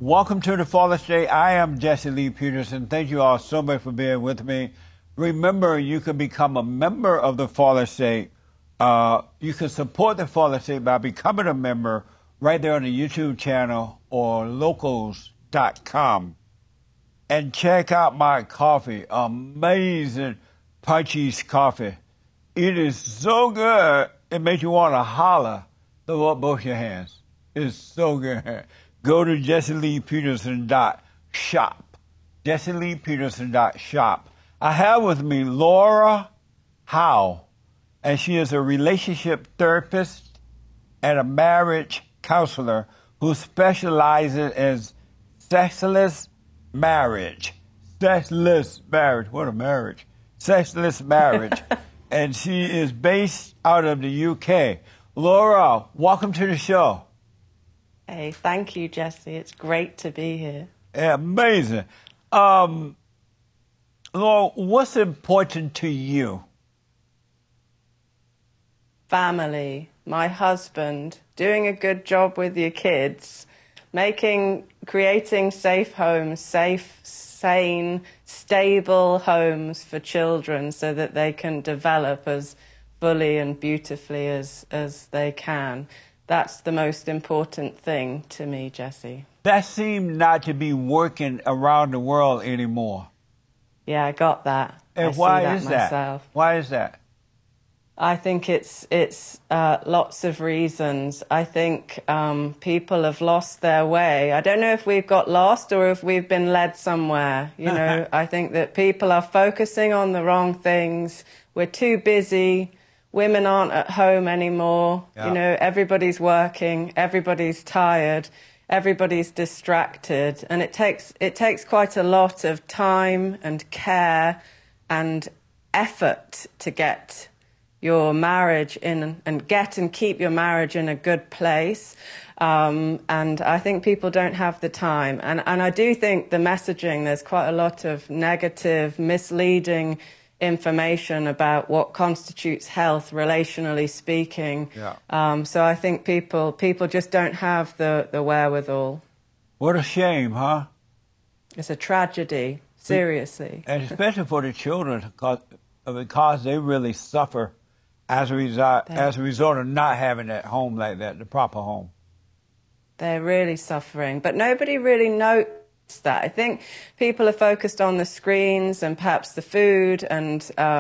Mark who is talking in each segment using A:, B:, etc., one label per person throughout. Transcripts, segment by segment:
A: Welcome to the Father's Day. I am Jesse Lee Peterson. Thank you all so much for being with me. Remember, you can become a member of the Father's Day. You can support the Father's Day by becoming a member right there on the YouTube channel or locals.com. And check out my coffee, amazing Punchies coffee. It is so good, it makes you want to holler, throw up both your hands. It's so good. Go to jesseleepeterson.shop. jesseleepeterson.shop. I have with me Laura Howe, and she is a relationship therapist and a marriage counselor who specializes in sexless marriage. Sexless marriage. What a marriage. Sexless marriage. And she is based out of the UK. Laura, welcome to the show.
B: Hey, thank you, Jesse. It's great to be here.
A: Amazing. Laura, what's important to you?
B: Family, my husband, doing a good job with your kids, creating safe homes, safe, sane, stable homes for children so that they can develop as fully and beautifully as they can. That's the most important thing to me, Jesse.
A: That seems not to be working around the world anymore.
B: Yeah, I got that.
A: And why is that? Why is that?
B: I think it's lots of reasons. I think people have lost their way. I don't know if we've got lost or if we've been led somewhere. You know, I think that people are focusing on the wrong things. We're too busy. Women aren't at home anymore. Yeah. You know, everybody's working, everybody's tired, everybody's distracted, and it takes quite a lot of time and care and effort to get your marriage in and keep your marriage in a good place. And I think people don't have the time. And I do think the messaging, there's quite a lot of negative, misleading information about what constitutes health, relationally speaking. Yeah. So I think people just don't have the wherewithal.
A: What a shame, huh?
B: It's a tragedy, seriously.
A: And especially for the children, because they really suffer as a result of not having that home like that, the proper home.
B: They're really suffering, but nobody really knows that. I think people are focused on the screens and perhaps the food and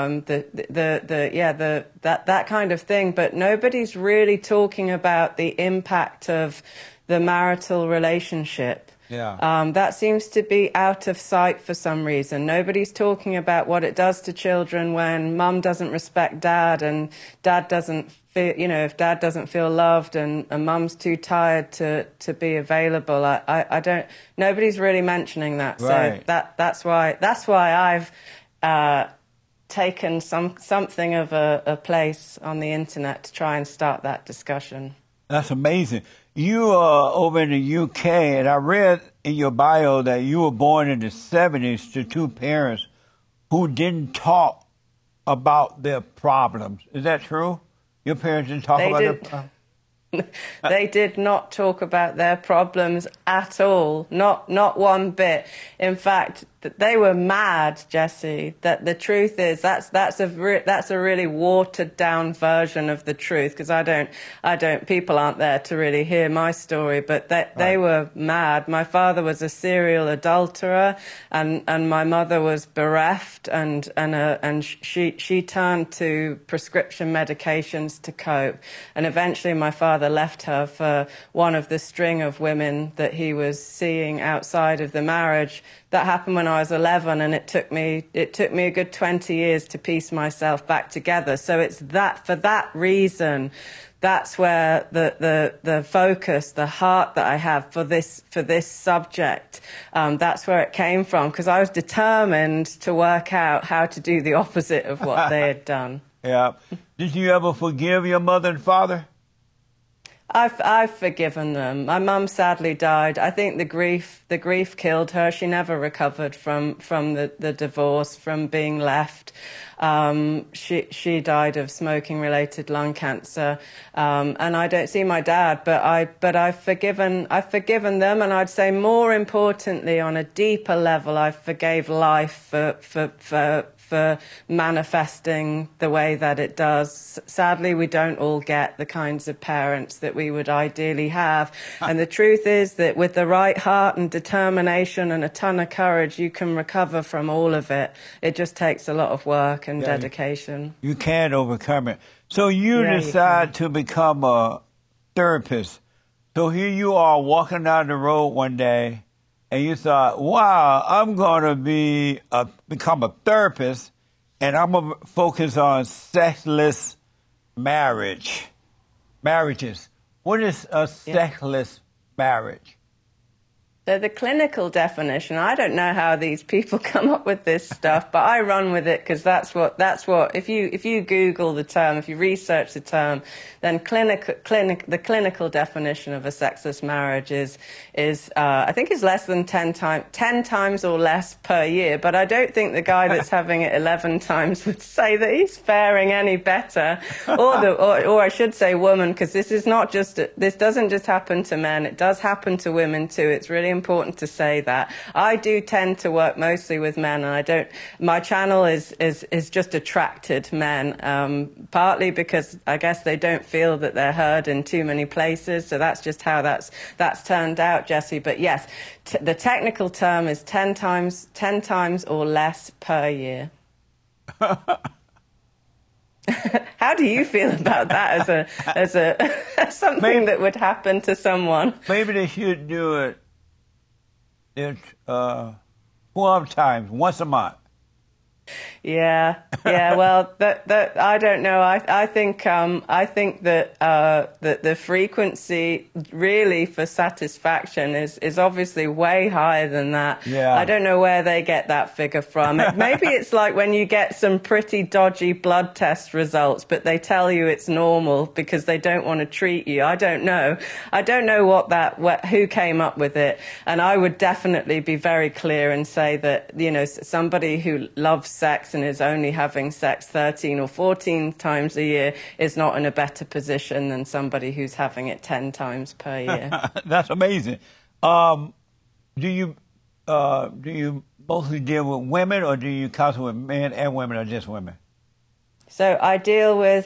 B: that kind of thing, but nobody's really talking about the impact of the marital relationship. Yeah. That seems to be out of sight for some reason. Nobody's talking about what it does to children when mum doesn't respect dad and dad doesn't feel, you know, if dad doesn't feel loved and mum's too tired to be available. I don't, nobody's really mentioning that. Right. So that's why I've taken something of a place on the internet to try and start that discussion.
A: That's amazing. You are over in the UK, and I read in your bio that you were born in the 70s to two parents who didn't talk about their problems. Is that true? Your parents didn't talk about their problems?
B: They did not talk about their problems at all, not one bit. In fact, they were mad, Jesse. That the truth is that's a really watered down version of the truth, because people aren't there to really hear my story, but they were mad. My father was a serial adulterer, and my mother was bereft, and she turned to prescription medications to cope, and eventually my father left her for one of the string of women that he was seeing outside of the marriage. That happened when I was 11, and it took me a good 20 years to piece myself back together. So it's for that reason, that's where the focus, the heart that I have for this subject, that's where it came from, because I was determined to work out how to do the opposite of what they had done.
A: Yeah. Did you ever forgive your mother and father?
B: I've forgiven them. My mum sadly died. I think the grief killed her. She never recovered from the divorce, from being left. She died of smoking related lung cancer. And I don't see my dad, but I've forgiven them. And I'd say more importantly, on a deeper level, I forgave life for manifesting the way that it does. Sadly, we don't all get the kinds of parents that we would ideally have. And the truth is that with the right heart and determination and a ton of courage, you can recover from all of it. It just takes a lot of work and dedication.
A: You can overcome it. So you decide to become a therapist. So here you are walking down the road one day, and you thought, wow, I'm going to become a therapist, and I'm going to focus on sexless marriages. What is a sexless marriage?
B: So the clinical definition, I don't know how these people come up with this stuff, but I run with it because that's what, if you Google the term, if you research the term, then the clinical definition of a sexless marriage is I think it's less than 10 times or less per year, but I don't think the guy that's having it 11 times would say that he's faring any better, or I should say woman, because this doesn't just happen to men, it does happen to women too. It's really important to say that. I do tend to work mostly with men, and my channel is just attracted men, partly because I guess they don't feel that they're heard in too many places, so that's just how that's turned out, Jesse. But yes, the technical term is 10 times or less per year. How do you feel about that as something that would happen to someone?
A: Maybe they should do it 12 times, once a month.
B: Yeah. Well, that I don't know. I think that the frequency really for satisfaction is obviously way higher than that.
A: Yeah.
B: I don't know where they get that figure from. Maybe it's like when you get some pretty dodgy blood test results, but they tell you it's normal because they don't want to treat you. I don't know. Who came up with it. And I would definitely be very clear and say that, somebody who loves sex and is only having sex 13 or 14 times a year is not in a better position than somebody who's having it 10 times per year.
A: That's amazing. Do you mostly deal with women, or do you counsel with men and women, or just women?
B: So I deal with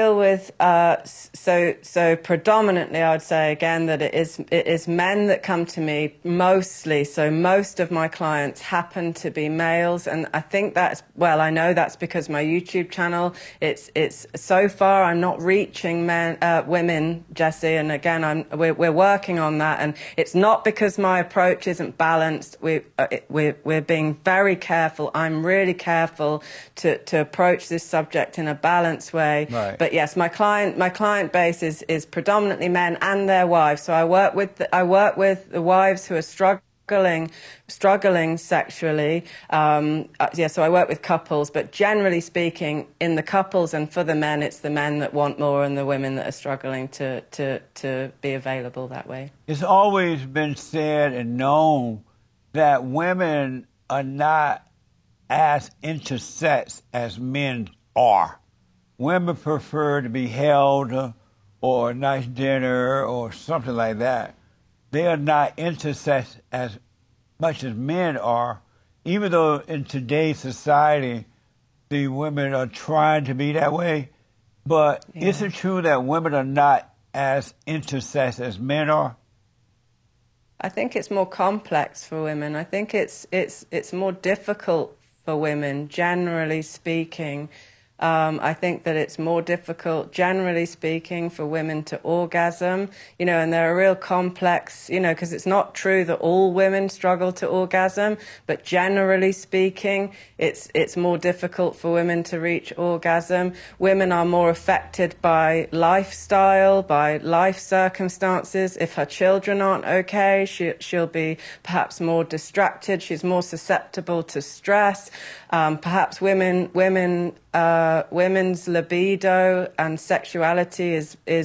B: so predominantly I would say again that it is men that come to me mostly. So most of my clients happen to be males, and I think I know that's because my YouTube channel, it's so far I'm not reaching women, Jesse, and again we're working on that, and it's not because my approach isn't balanced. We're being very careful. I'm really careful to approach this subject in a balanced way.
A: Right.
B: But yes, my client base is predominantly men and their wives. So I work with the wives who are struggling sexually. So I work with couples, but generally speaking, in the couples and for the men, it's the men that want more and the women that are struggling to be available that way.
A: It's always been said and known that women are not as into sex as men are. Women prefer to be held or a nice dinner or something like that. They are not into sex as much as men are, even though in today's society the women are trying to be that way. But is it true that women are not as into sex as men are?
B: I think it's more complex for women. I think it's more difficult for women, generally speaking. I think that it's more difficult, generally speaking, for women to orgasm, and they're a real complex, because it's not true that all women struggle to orgasm, but generally speaking, it's more difficult for women to reach orgasm. Women are more affected by lifestyle, by life circumstances. If her children aren't okay, she'll be perhaps more distracted. She's more susceptible to stress. Perhaps women's libido and sexuality is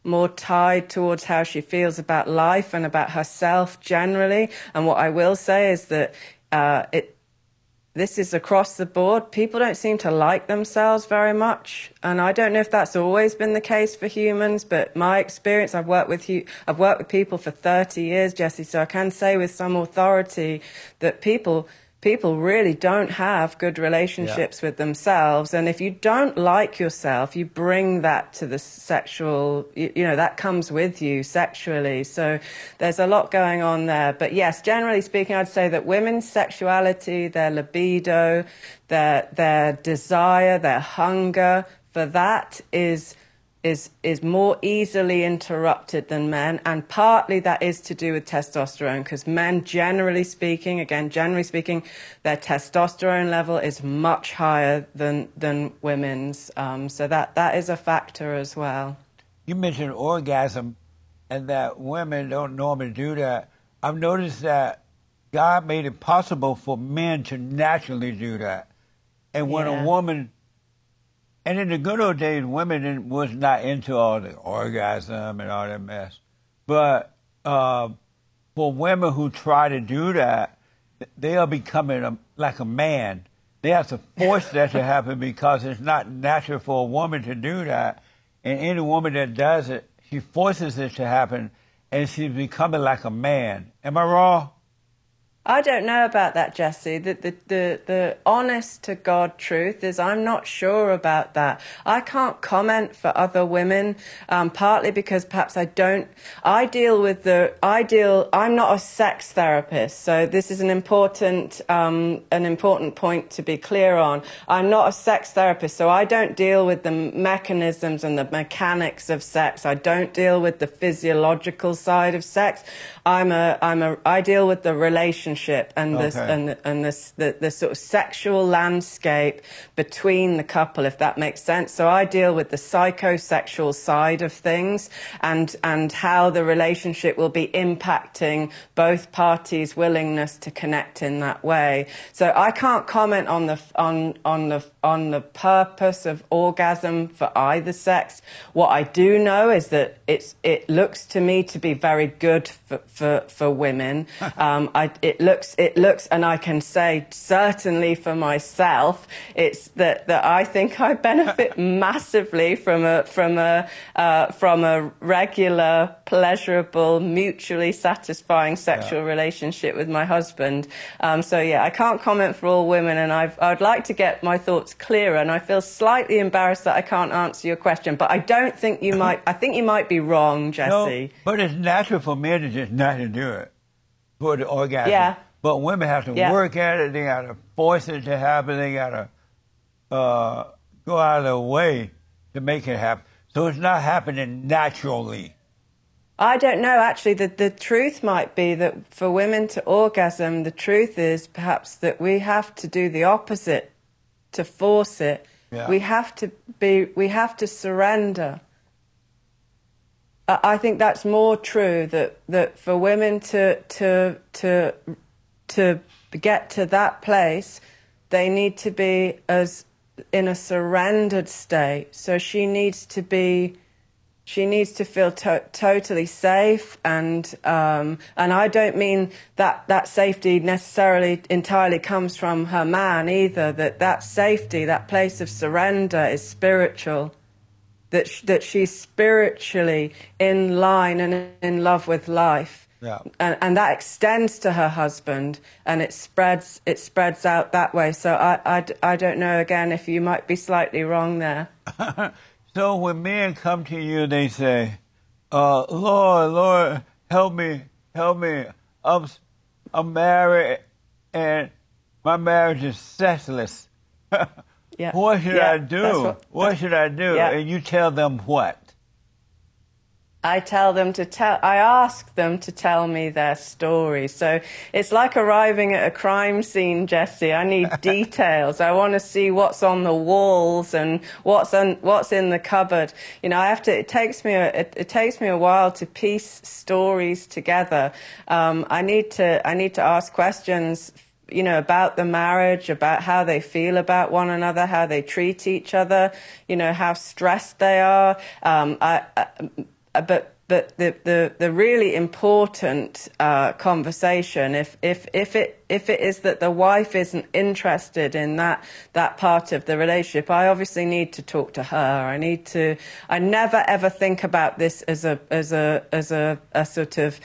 B: more tied towards how she feels about life and about herself generally. And what I will say is that this is across the board. People don't seem to like themselves very much. And I don't know if that's always been the case for humans, but my experience, I've worked with people for 30 years, Jesse, so I can say with some authority that people really don't have good relationships with themselves. And if you don't like yourself, you bring that to the sexual, that comes with you sexually. So there's a lot going on there. But yes, generally speaking, I'd say that women's sexuality, their libido, their desire, their hunger for that is more easily interrupted than men, and partly that is to do with testosterone, because men, generally speaking, their testosterone level is much higher than women's. So that is a factor as well.
A: You mentioned orgasm and that women don't normally do that. I've noticed that God made it possible for men to naturally do that. And when a woman... And in the good old days, women was not into all the orgasm and all that mess. But for women who try to do that, they are becoming like a man. They have to force that to happen because it's not natural for a woman to do that. And any woman that does it, she forces it to happen, and she's becoming like a man. Am I wrong?
B: I don't know about that, Jesse. The honest to God truth is I'm not sure about that. I can't comment for other women, partly because perhaps I'm not a sex therapist, so this is an important point to be clear on. I'm not a sex therapist, so I don't deal with the mechanisms and the mechanics of sex. I don't deal with the physiological side of sex. I deal with the relationship and the sort of sexual landscape between the couple, if that makes sense. So I deal with the psychosexual side of things and how the relationship will be impacting both parties' willingness to connect in that way. So I can't comment on the purpose of orgasm for either sex. What I do know is that it looks to me to be very good for women. It looks, and I can say certainly for myself, it's that I think I benefit massively from a regular, pleasurable, mutually satisfying sexual relationship with my husband. So yeah, I can't comment for all women, and I'd like to get my thoughts clearer, and I feel slightly embarrassed that I can't answer your question, but I don't think you might. I think you might be wrong, Jesse.
A: No, but it's natural for men to just not to do it for the orgasm.
B: Yeah.
A: But women have to work at it. They got to force it to happen. They got to go out of their way to make it happen. So it's not happening naturally.
B: I don't know. Actually, the truth might be that for women to orgasm, the truth is perhaps that we have to do the opposite to force it. Yeah. We have to surrender. I think that's more true, that for women to get to that place, they need to be in a surrendered state. So she needs to feel totally safe, and I don't mean that safety necessarily entirely comes from her man either. That safety, that place of surrender, is spiritual. That she's spiritually in line and in love with life.
A: Yeah.
B: And that extends to her husband, and it spreads out that way. So I don't know, again, if you might be slightly wrong there.
A: So when men come to you, they say, Lord, help me. I'm married, and my marriage is sexless.
B: Yeah.
A: What should I do? What should I do?
B: Yeah.
A: And you tell them what?
B: I ask them to tell me their story. So it's like arriving at a crime scene, Jesse. I need details. I want to see what's on the walls and what's in the cupboard. It takes me a while to piece stories together. I need to ask questions, about the marriage, about how they feel about one another, how they treat each other, how stressed they are. the really important conversation, if it is that the wife isn't interested in that part of the relationship, I obviously need to talk to her. I never ever think about this as a sort of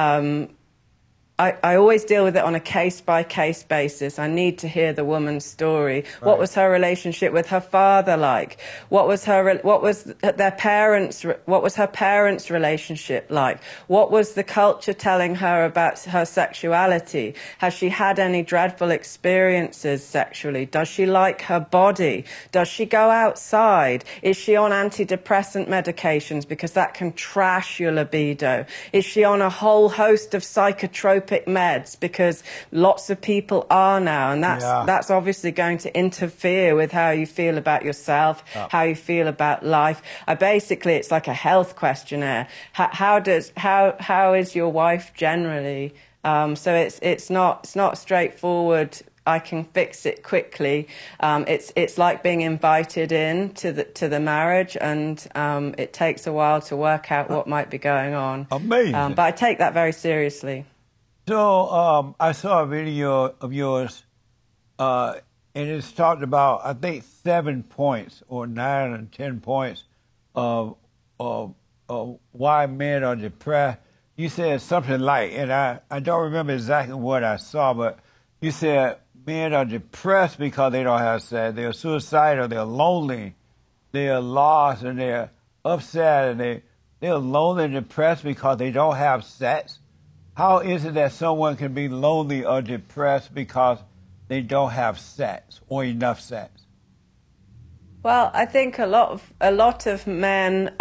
B: I always deal with it on a case-by-case basis. I need to hear the woman's story. Right. What was her relationship with her father like? What was her parents' relationship like? What was the culture telling her about her sexuality? Has she had any dreadful experiences sexually? Does she like her body? Does she go outside? Is she on antidepressant medications because that can trash your libido? Is she on a whole host of psychotropic meds, because lots of people are now, and that's obviously going to interfere with how you feel about yourself, how you feel about life. It's like a health questionnaire. How is your wife generally? So it's not straightforward. I can fix it quickly. It's like being invited in to the marriage, and it takes a while to work out what might be going on.
A: Amazing.
B: But I take that very seriously.
A: So I saw a video of yours, and it's talked about, I think, 7 points or 9 or 10 points of why men are depressed. You said something like, and I don't remember exactly what I saw, but you said men are depressed because they don't have sex. They're suicidal, they're lonely, they're lost, and they're upset, and they're lonely and depressed because they don't have sex. How is it that someone can be lonely or depressed because they don't have sex or enough sex?
B: Well, I think a lot of men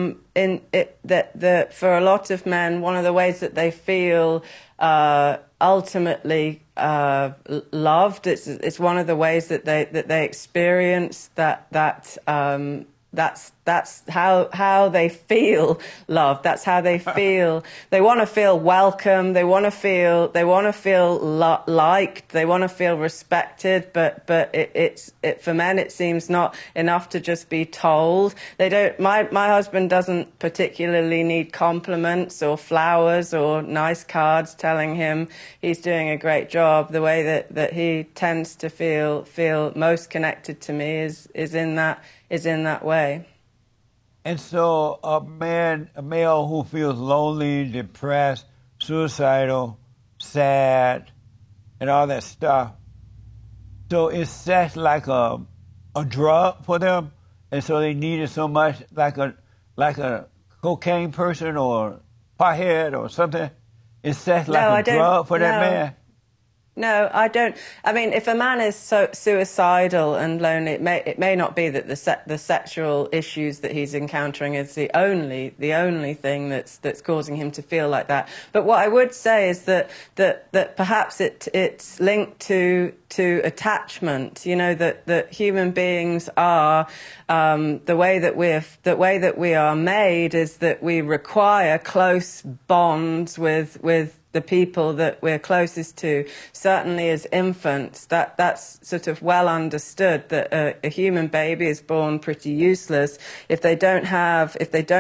B: for a lot of men, one of the ways that they feel ultimately loved, it's one of the ways that they experience that's how they feel loved. That's how they feel. They want to feel welcome. They want to feel liked. They want to feel respected. But for men, it seems not enough to just be told. They don't. My husband doesn't particularly need compliments or flowers or nice cards telling him he's doing a great job. The way that he tends to feel most connected to me is in that way.
A: And so a male who feels lonely, depressed, suicidal, sad, and all that stuff, so is sex like a drug for them? And so they need it so much, like a cocaine person or pothead or something? Is sex like a drug for that man?
B: No, I don't. I mean, if a man is so suicidal and lonely, it may not be that the sexual issues that he's encountering is the only thing that's causing him to feel like that. But what I would say is that perhaps it's linked to attachment. You know, that human beings are the way that we are made is that we require close bonds with the people that we're closest to. Certainly as infants, that's sort of well understood, that a human baby is born pretty useless if they don't have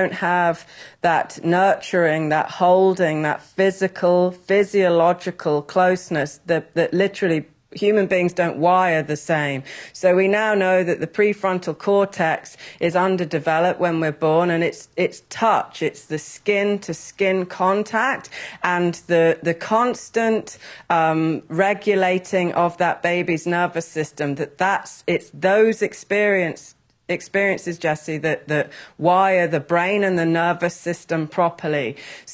B: that nurturing, that holding, that physiological closeness that literally human beings don't wire the same. So we now know that the prefrontal cortex is underdeveloped when we're born, and it's touch, it's the skin to skin contact and the constant regulating of that baby's nervous system. It's those experiences, Jesse, that wire the brain and the nervous system properly.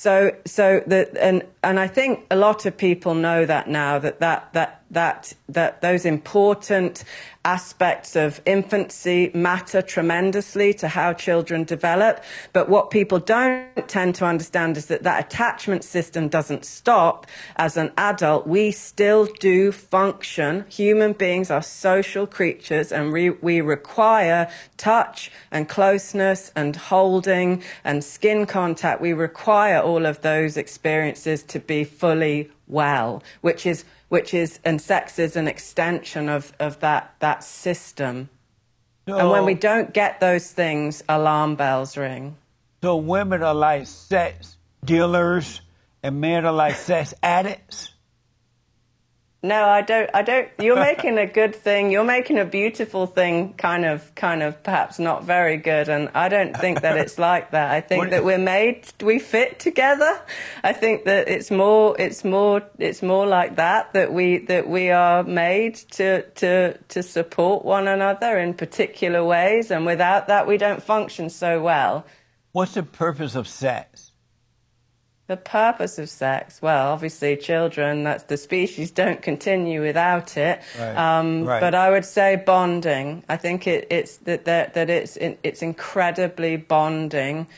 B: And I think a lot of people know that now, that those important aspects of infancy matter tremendously to how children develop. But what people don't tend to understand is that attachment system doesn't stop as an adult. We still do function. Human beings are social creatures, and we require touch and closeness and holding and skin contact. We require all of those experiences to be fully well, which is and sex is an extension of that system. So, and when we don't get those things, alarm bells ring.
A: So women are like sex dealers and men are like sex addicts?
B: No, I don't. You're making a good thing. You're making a beautiful thing kind of perhaps not very good. And I don't think that it's like that. I think that we fit together. I think that it's more like that we are made to support one another in particular ways. And without that, we don't function so well.
A: What's the purpose of sex?
B: The purpose of sex, well, obviously children, that's the species, don't continue without it.
A: Right.
B: But I would say bonding. I think it's incredibly bonding.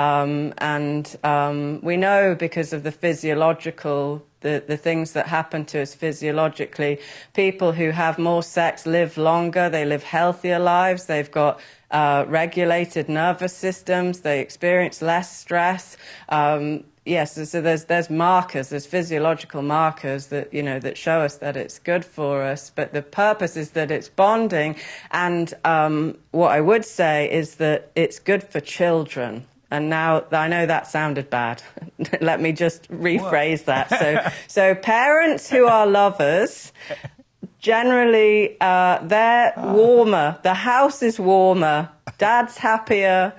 B: We know because of the physiological, the things that happen to us physiologically, people who have more sex live longer, they live healthier lives, they've got regulated nervous systems, they experience less stress. Yes, so there's markers, there's physiological markers that, that show us that it's good for us. But the purpose is that it's bonding. And what I would say is that it's good for children. And now I know that sounded bad. Let me just rephrase that. So parents who are lovers, generally they're warmer. The house is warmer. Dad's happier.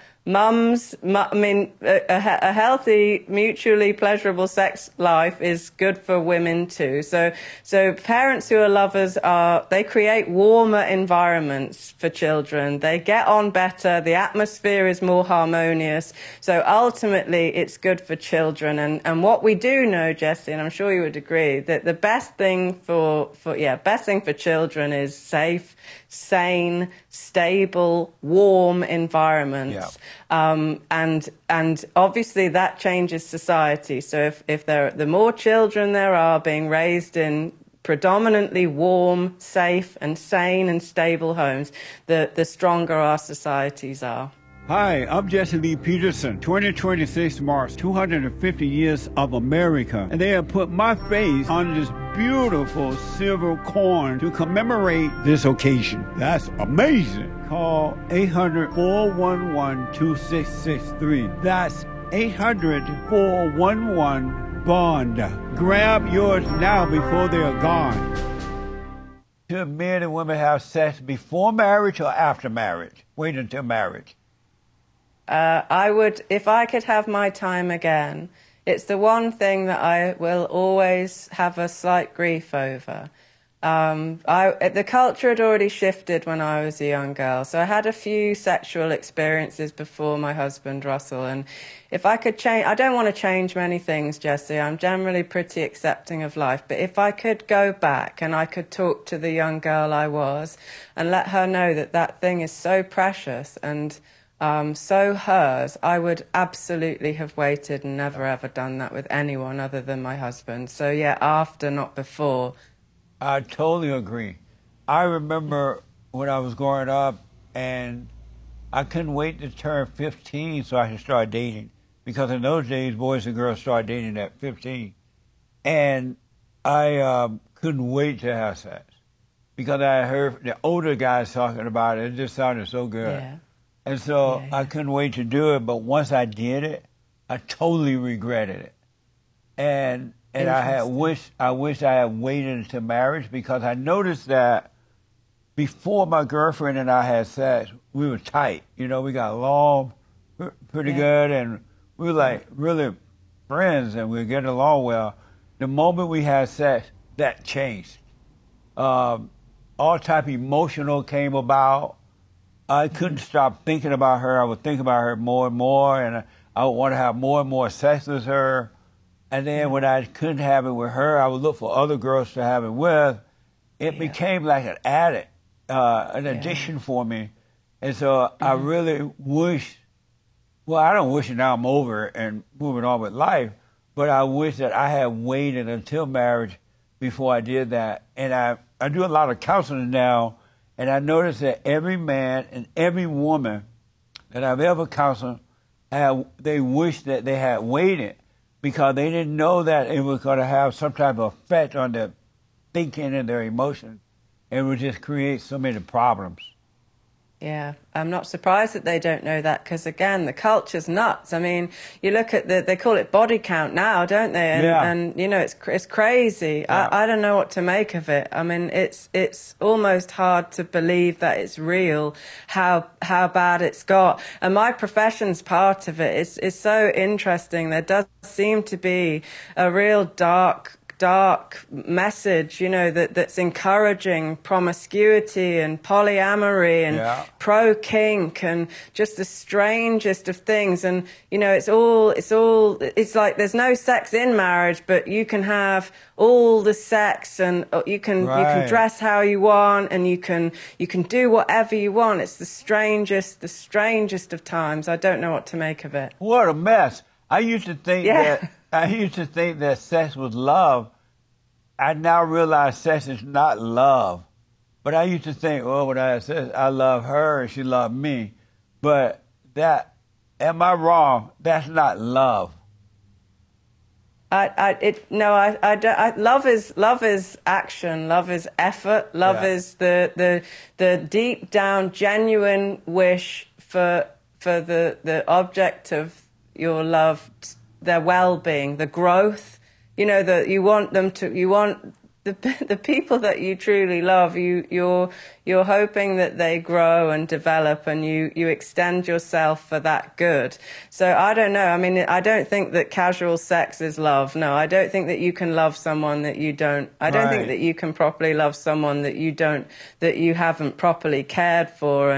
B: A healthy, mutually pleasurable sex life is good for women too. So parents who are lovers they create warmer environments for children. They get on better. The atmosphere is more harmonious. So ultimately, it's good for children. And what we do know, Jesse, and I'm sure you would agree, that the best thing for children is safe, sane, stable, warm environments.
A: Yeah.
B: And obviously that changes society. So if the more children there are being raised in predominantly warm, safe and sane and stable homes, the stronger our societies are.
A: Hi, I'm Jesse Lee Peterson. 2026 marks 250 years of America, and they have put my face on this beautiful silver coin to commemorate this occasion. That's amazing. Call 800-411-2663. That's 800-411-BOND. Grab yours now before they are gone. Should men and women have sex before marriage or after marriage? Wait until marriage.
B: I would, if I could have my time again, it's the one thing that I will always have a slight grief over. The culture had already shifted when I was a young girl, so I had a few sexual experiences before my husband, Russell, and if I could change, I don't want to change many things, Jesse, I'm generally pretty accepting of life, but if I could go back and I could talk to the young girl I was and let her know that thing is so precious and so hers, I would absolutely have waited and never ever done that with anyone other than my husband. So yeah, after, not before.
A: I totally agree. I remember when I was growing up and I couldn't wait to turn 15 so I could start dating. Because in those days, boys and girls started dating at 15. And I couldn't wait to have sex. Because I heard the older guys talking about it. It just sounded so good.
B: Yeah.
A: And so I couldn't wait to do it. But once I did it, I totally regretted it. And I wish I had waited until marriage, because I noticed that before my girlfriend and I had sex, we were tight. We got along pretty good, and we were like really friends, and we were getting along well. The moment we had sex, that changed. All type of emotional came about. I couldn't stop thinking about her. I would think about her more and more, and I would want to have more and more sex with her. And then when I couldn't have it with her, I would look for other girls to have it with. It became like an addict, an addiction for me. And so I really wish, well, I don't wish it, now I'm over it and moving on with life, but I wish that I had waited until marriage before I did that. And I do a lot of counseling now, and I notice that every man and every woman that I've ever counseled, they wish that they had waited, because they didn't know that it was going to have some type of effect on their thinking and their emotions. It would just create so many problems.
B: Yeah, I'm not surprised that they don't know that because, again, the culture's nuts. I mean, you look at they call it body count now, don't they? And,
A: Yeah.
B: and you know, it's crazy.
A: Yeah.
B: I don't know what to make of it. I mean, it's almost hard to believe that it's real, how bad it's got. And my profession's part of it. It's so interesting. There does seem to be a real dark message, you know, that's encouraging promiscuity and polyamory and
A: Yeah.
B: pro kink and just the strangest of things. And you know, it's like there's no sex in marriage, but you can have all the sex and you can
A: Right.
B: dress how you want and you can do whatever you want. It's the strangest of times. I don't know what to make of it.
A: What a mess. I used to think
B: Yeah.
A: that sex was love. I now realize sex is not love. But I used to think, oh, when I had sex, I love her and she loved me. But am I wrong? That's not love.
B: Love is action. Love is effort. Love
A: Yeah.
B: is the deep down genuine wish for the object of your love, their well-being, the growth. You know, that you want the people that you truly love, you're hoping that they grow and develop, and you extend yourself for that good. So I don't know. I mean, I don't think that casual sex is love. No, I don't think that you can love someone that you don't. I don't think
A: Right.
B: that you can properly love someone that you haven't properly cared for.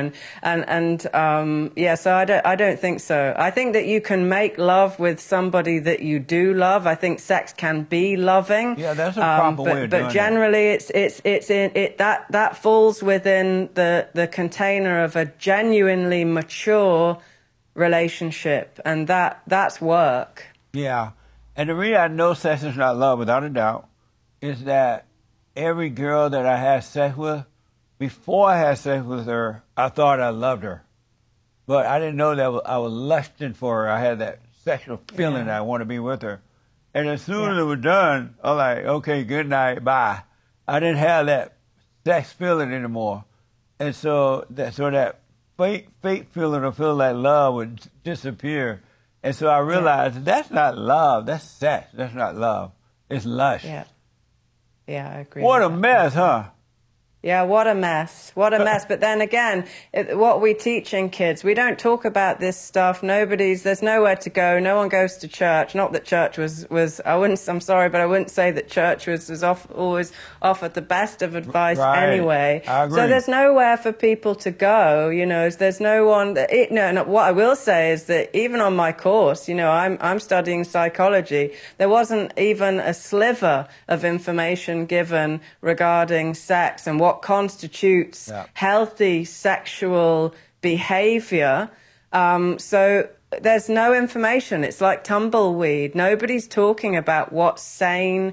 B: So I don't think so. I think that you can make love with somebody that you do love. I think sex can be loving.
A: Yeah, that's a proper way of doing
B: But generally, that falls within the container of a genuinely mature relationship, and that's work.
A: Yeah. And the reason I know sex is not love, without a doubt, is that every girl that I had sex with, before I had sex with her, I thought I loved her. But I didn't know that I was lusting for her. I had that sexual feeling that I want to be with her. And as soon as it was done, I was like, okay, good night, bye. I didn't have that sex feeling anymore. And so that fake feeling of feeling like love would disappear. And so I realized that's not love, that's sex. That's not love. It's lust.
B: Yeah, I agree.
A: What a
B: with that.
A: mess, huh?
B: Yeah, what a mess. What a mess. But then again, what we teach in kids, we don't talk about this stuff. There's nowhere to go. No one goes to church. Not that church I'm sorry, but I wouldn't say that church was always offered the best of advice
A: Right.
B: anyway.
A: I agree.
B: So there's nowhere for people to go, you know, there's no one and what I will say is that even on my course, you know, I'm studying psychology. There wasn't even a sliver of information given regarding sex and what constitutes healthy sexual behavior. So there's no information. It's like tumbleweed. Nobody's talking about what sane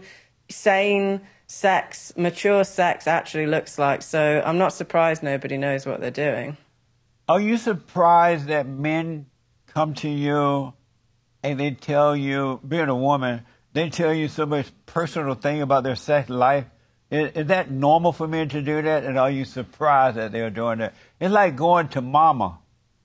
B: sex, mature sex actually looks like. So I'm not surprised nobody knows what they're doing.
A: Are you surprised that men come to you and they tell you, being a woman, they tell you so much personal thing about their sex life? Is that normal for men to do that? And are you surprised that they're doing that? It's like going to mama.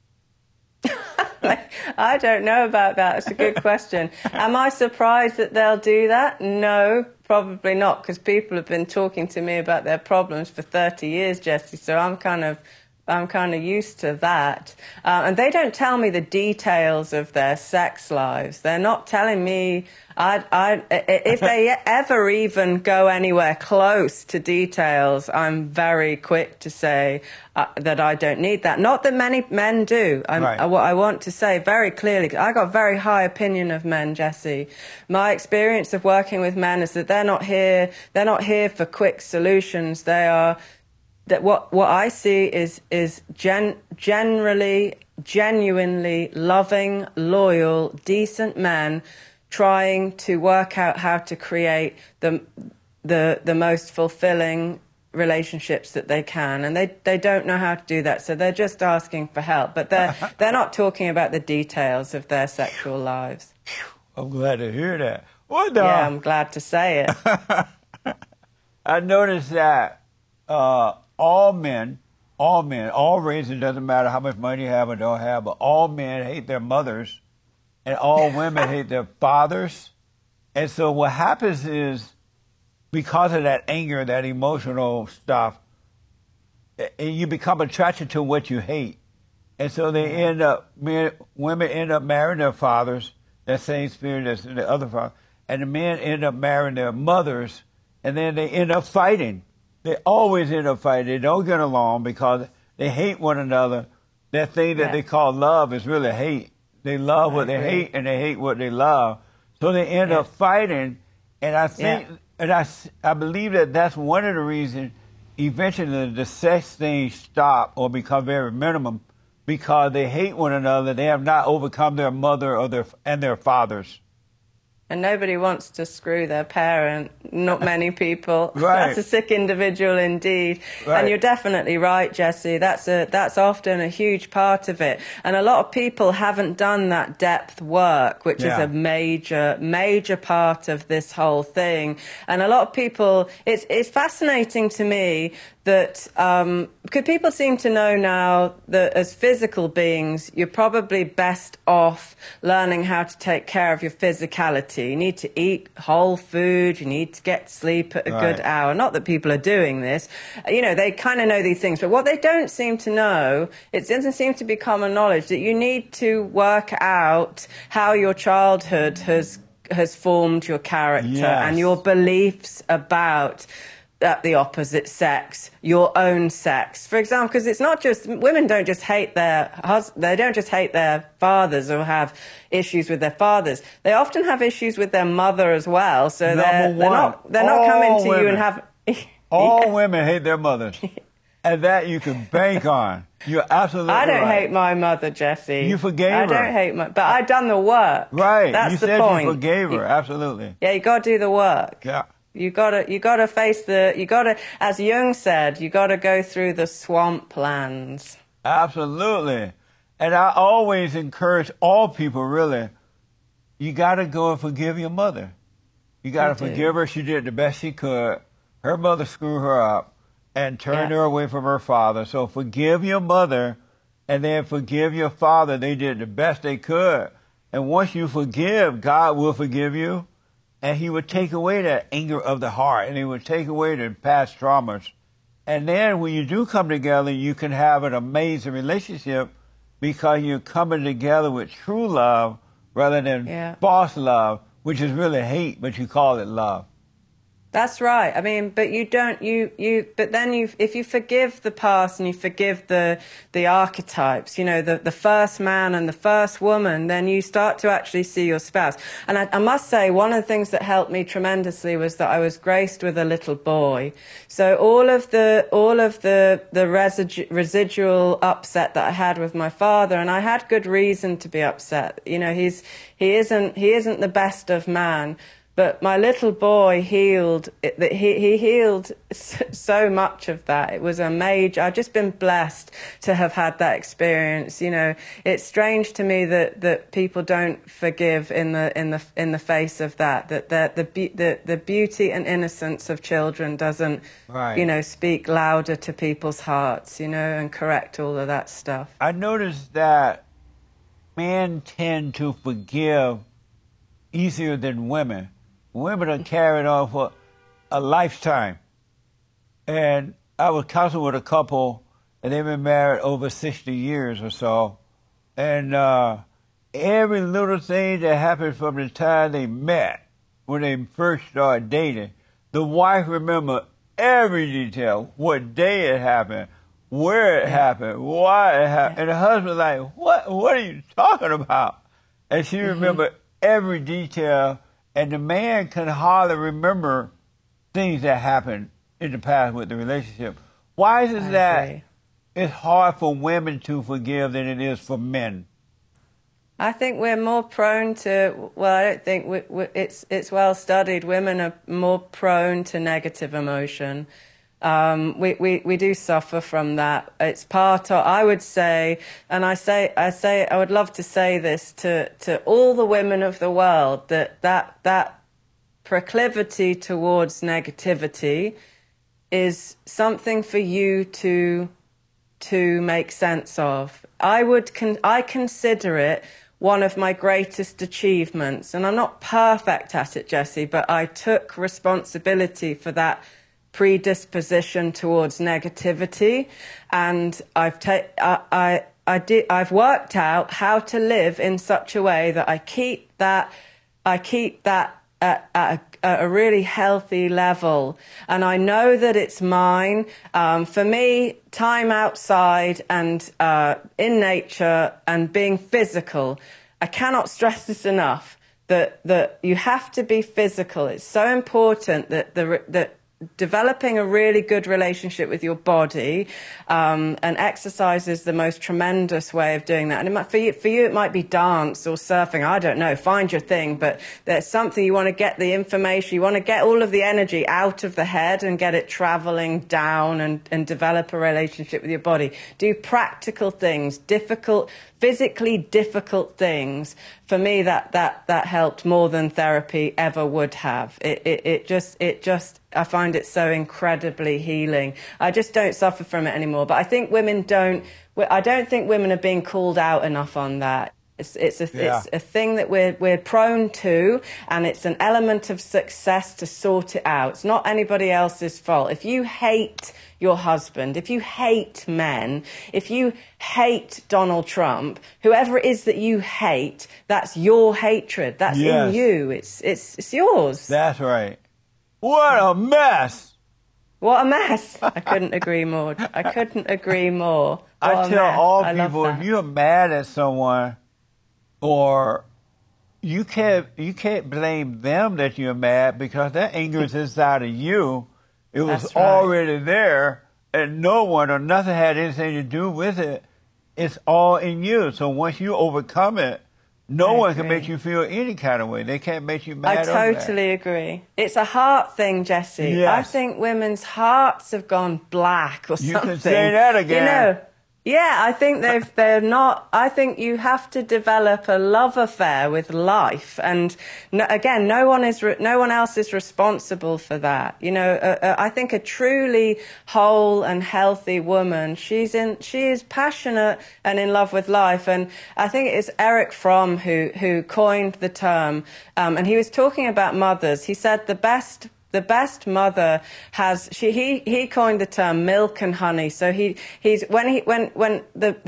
B: I don't know about that. It's a good question. Am I surprised that they'll do that? No, probably not, because people have been talking to me about their problems for 30 years, Jesse, so I'm kind of used to that. And they don't tell me the details of their sex lives. They're not telling me. If they ever even go anywhere close to details, I'm very quick to say that I don't need that. Not that many men do.
A: Right.
B: What I want to say very clearly, I got a very high opinion of men, Jesse. My experience of working with men is that they're not here for quick solutions. They are. That what I see is generally, genuinely loving, loyal, decent men trying to work out how to create the most fulfilling relationships that they can, and they don't know how to do that, so they're just asking for help. But they're not talking about the details of their sexual lives.
A: I'm glad to hear that.
B: Yeah, I'm glad to say it.
A: I noticed that all men All men, all races, doesn't matter how much money you have or don't have, but all men hate their mothers, and all women hate their fathers. And so what happens is, because of that anger, that emotional stuff, you become attracted to what you hate. And so women end up marrying their fathers, that same spirit as the other father, and the men end up marrying their mothers, and then they end up fighting. They always end up fighting. They don't get along because they hate one another. That thing that they call love is really hate. They love what they hate, and they hate what they love. So they end up fighting, and I think, and I believe that that's one of the reasons eventually the sex thing stop or become very minimum, because they hate one another. They have not overcome their mother or their fathers.
B: And nobody wants to screw their parent. Not many people.
A: Right.
B: That's a sick individual indeed.
A: Right.
B: And you're definitely right, Jesse. That's often a huge part of it. And a lot of people haven't done that depth work, which is a major part of this whole thing. And a lot of people, it's fascinating to me that because people seem to know now that as physical beings, you're probably best off learning how to take care of your physicality. You need to eat whole food. You need to get sleep at a good hour. Not that people are doing this. You know, they kind of know these things. But what they don't seem to know, it doesn't seem to be common knowledge, that you need to work out how your childhood has formed your character and your beliefs about the opposite sex, your own sex. For example, because it's not just, women don't just hate they don't just hate their fathers or have issues with their fathers. They often have issues with their mother as well. So they're not coming to you and have...
A: All women hate their mothers. And that you can bank on. You're absolutely right.
B: I don't hate my mother, Jesse.
A: You forgave her.
B: I don't hate but I've done the work.
A: Right.
B: That's the
A: said
B: point.
A: You forgave her. Absolutely.
B: Yeah, you got to do the work.
A: Yeah.
B: You gotta face as Jung said, you gotta go through the swamplands.
A: Absolutely. And I always encourage all people, really, you gotta go and forgive your mother. You gotta forgive her. She did the best she could. Her mother screwed her up and turned her away from her father. So forgive your mother and then forgive your father. They did the best they could. And once you forgive, God will forgive you. And he would take away that anger of the heart, and he would take away the past traumas. And then when you do come together, you can have an amazing relationship because you're coming together with true love rather than false love, which is really hate, but you call it love.
B: That's right. I mean, but you don't, but then if you forgive the past and you forgive the archetypes, you know, the first man and the first woman, then you start to actually see your spouse. And I must say, one of the things that helped me tremendously was that I was graced with a little boy. So all of the residual upset that I had with my father, and I had good reason to be upset. You know, he isn't the best of man. But my little boy healed. He healed so much of that. It was a major. I've just been blessed to have had that experience. You know, it's strange to me that people don't forgive in the face of that. That the beauty and innocence of children doesn't, you know, speak louder to people's hearts. You know, and correct all of that stuff.
A: I noticed that men tend to forgive easier than women. Women are carried on for a lifetime. And I was counseling with a couple, and they've been married over 60 years or so. And every little thing that happened from the time they met, when they first started dating, the wife remembered every detail, what day it happened, where it happened, why it happened. And the husband like, what are you talking about? And she remembered every detail. And the man can hardly remember things that happened in the past with the relationship. Why is it that it's hard for women to forgive than it is for men?
B: I think we're more prone to, well, I don't think it's well studied. Women are more prone to negative emotion. We do suffer from that. It's part of, I would say, and I would love to say this to all the women of the world, that proclivity towards negativity is something for you to to make sense of. I consider it one of my greatest achievements, and I'm not perfect at it, Jesse, but I took responsibility for that predisposition towards negativity, and I've worked out how to live in such a way that I keep that at a really healthy level, and I know that it's mine. For me, time outside and in nature and being physical, I cannot stress this enough, that you have to be physical. It's so important that developing a really good relationship with your body, and exercise is the most tremendous way of doing that. And for you, it might be dance or surfing. I don't know. Find your thing, but there's something you want to get the information. You want to get all of the energy out of the head and get it traveling down, and develop a relationship with your body. Do practical things, physically difficult things. For me, that helped more than therapy ever would have. It just I find it so incredibly healing. I just don't suffer from it anymore. But I think I don't think women are being called out enough on that. It's a thing that we're prone to, and it's an element of success to sort it out. It's not anybody else's fault. If you hate your husband, if you hate men, if you hate Donald Trump, whoever it is that you hate, that's your hatred. That's in you. It's yours.
A: That's right. What a mess.
B: What a mess. I couldn't agree more. I couldn't agree more.
A: I tell all people, if you're mad at someone, or you can't blame them that you're mad, because that anger is inside of you. It was already there, and no one or nothing had anything to do with it. It's all in you. So once you overcome it, no one can make you feel any kind of way. They can't make you mad.
B: I totally agree. It's a heart thing, Jesse.
A: Yes.
B: I think women's hearts have gone black or something.
A: You can say that again.
B: You know, yeah, I think they're not. I think you have to develop a love affair with life, and again, no one else is responsible for that. You know, I think a truly whole and healthy woman, she is passionate and in love with life, and I think it's Eric Fromm who coined the term, and he was talking about mothers. He said the best mother he coined the term milk and honey. So when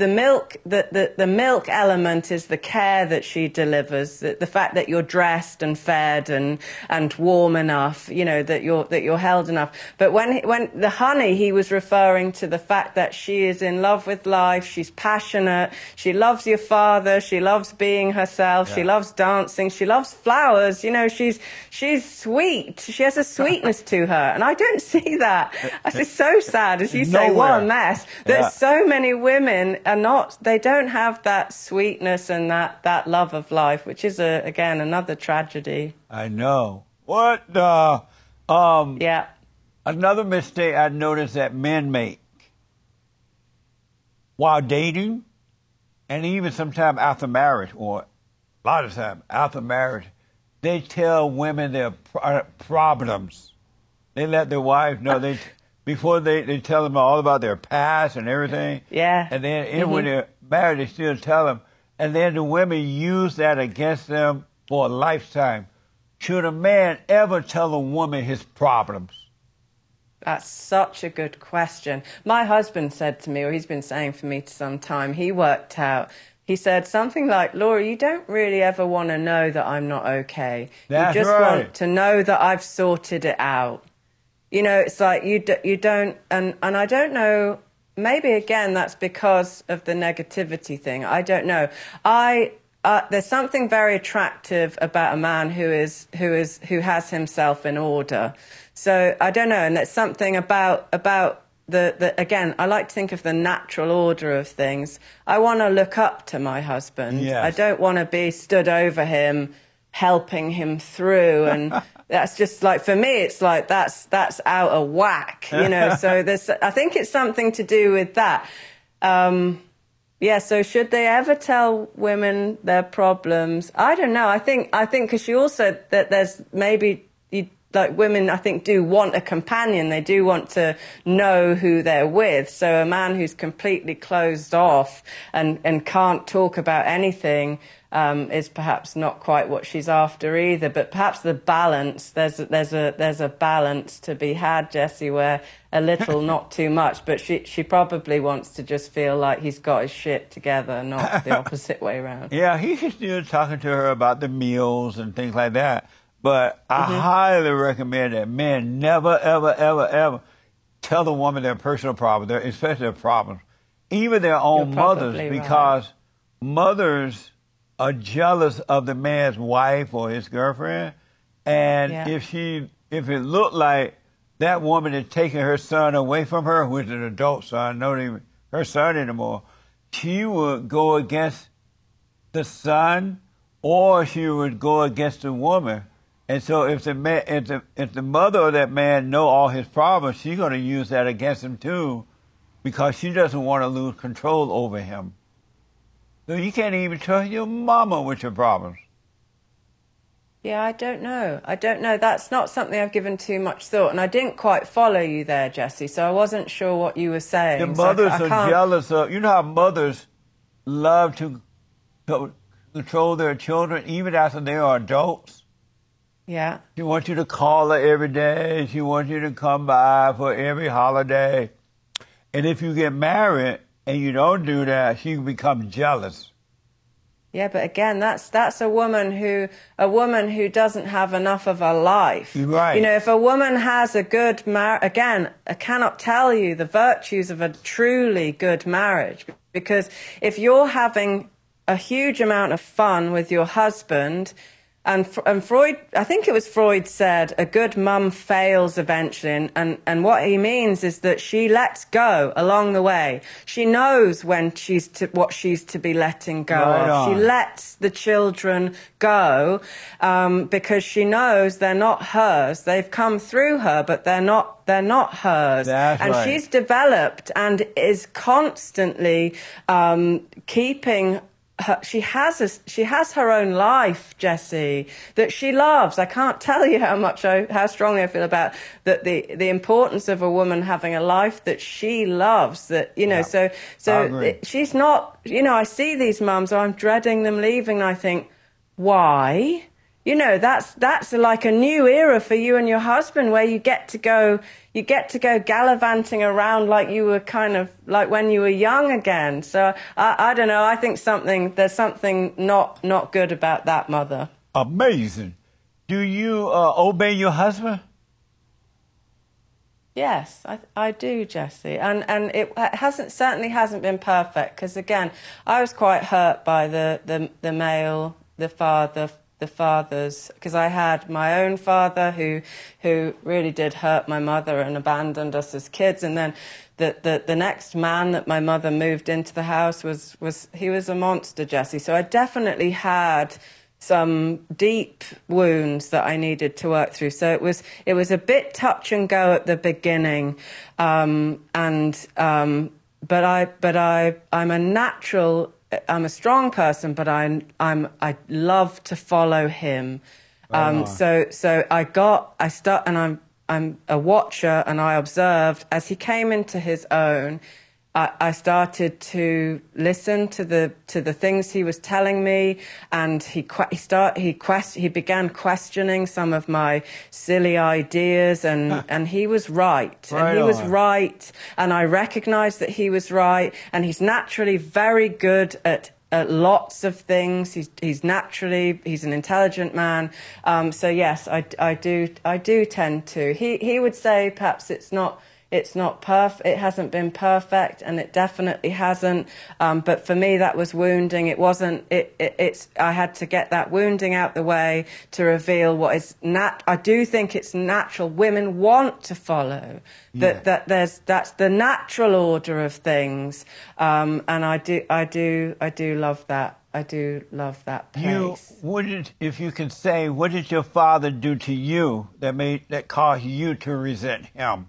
B: the milk element is the care that she delivers, the fact that you're dressed and fed and warm enough, you know, that you're held enough. But when the honey, he was referring to the fact that she is in love with life, she's passionate, she loves your father, she loves being herself, she loves dancing, she loves flowers, you know, she's sweet, she has a sweetness to her, and I don't see that. It's so sad, as you say, what a mess. That so many women they don't have that sweetness and that love of life, which is again another tragedy.
A: I know. What another mistake I noticed that men make while dating, and even sometimes after marriage, or a lot of times after marriage, they tell women their problems. They let their wives know. Before they tell them all about their past and everything. Yeah. And then when they're married, they still tell them. And then the women use that against them for a lifetime. Should a man ever tell a woman his problems?
B: That's such a good question. My husband said to me, or he's been saying for me for some time, he worked out. He said something like, Laura, you don't really ever want to know that I'm not okay.
A: That's
B: you just
A: right.
B: want to know that I've sorted it out. You know, it's like you don't, and I don't know, maybe again that's because of the negativity thing. I don't know. There's something very attractive about a man who has himself in order. So I don't know, and there's something about the again, I like to think of the natural order of things. I want to look up to my husband.
A: Yes.
B: I don't want to be stood over him, helping him through, and that's just like, for me, it's like that's out of whack, you know. So I think it's something to do with that. So should they ever tell women their problems? I don't know. I think because you also that there's maybe like women, I think, do want a companion. They do want to know who they're with. So a man who's completely closed off and can't talk about anything is perhaps not quite what she's after either. But perhaps the balance, there's a balance to be had, Jesse, where a little, not too much. But she probably wants to just feel like he's got his shit together, not the opposite way around.
A: Yeah, he should still talking to her about the meals and things like that. But I highly recommend that men never, ever, ever, ever tell the woman their personal problems, especially their problems, even their own mothers, because mothers are jealous of the man's wife or his girlfriend. And if it looked like that woman is taking her son away from her, who is an adult son, not even her son anymore, she would go against the son, or she would go against the woman. And so if the man, if the mother of that man know all his problems, she's going to use that against him too, because she doesn't want to lose control over him. So you can't even trust your mama with your problems.
B: Yeah, I don't know. That's not something I've given too much thought. And I didn't quite follow you there, Jesse, so I wasn't sure what you were saying.
A: The mothers are jealous of, you know how mothers love to control their children even after they are adults?
B: Yeah.
A: She wants you to call her every day. She wants you to come by for every holiday. And if you get married and you don't do that, she becomes jealous.
B: Yeah, but again, that's a woman who doesn't have enough of a life.
A: Right.
B: You know, if a woman has a good marriage, again, I cannot tell you the virtues of a truly good marriage, because if you're having a huge amount of fun with your husband, and Freud, I think it was Freud said, a good mum fails eventually. And what he means is that she lets go along the way. She knows when what she's to be letting go of. She lets the children go because she knows they're not hers. They've come through her, but they're not hers.
A: That's
B: and
A: right.
B: She's developed and is constantly keeping she has her own life, Jesse, that she loves. I can't tell you how strongly I feel about that. The importance of a woman having a life that she loves. That so she's not. I see these mums. I'm dreading them leaving. And I think, why? That's like a new era for you and your husband, where you get to go gallivanting around like you were kind of like when you were young again. So I don't know. I think there's something not good about that, Mother.
A: Amazing. Do you obey your husband?
B: Yes, I do, Jesse, and it certainly hasn't been perfect, because again, I was quite hurt by the fathers, because I had my own father who really did hurt my mother and abandoned us as kids, and then the next man that my mother moved into the house was a monster, Jesse. So I definitely had some deep wounds that I needed to work through. So it was a bit touch and go at the beginning, but I'm a natural. I'm a strong person, but I love to follow him. I'm a watcher, and I observed as he came into his own. I started to listen to the things he was telling me, and he began questioning some of my silly ideas, and he was right. Right, and I recognized that he was right, and he's naturally very good at lots of things. He's an intelligent man. So yes, I do tend to. He would say perhaps it's not perfect. It hasn't been perfect, and it definitely hasn't. But for me, that was wounding. It wasn't. I had to get that wounding out the way to reveal what is I do think it's natural. Women want to follow that's the natural order of things. And I do love that. I do love that place.
A: If you can say, what did your father do to you that caused you to resent him?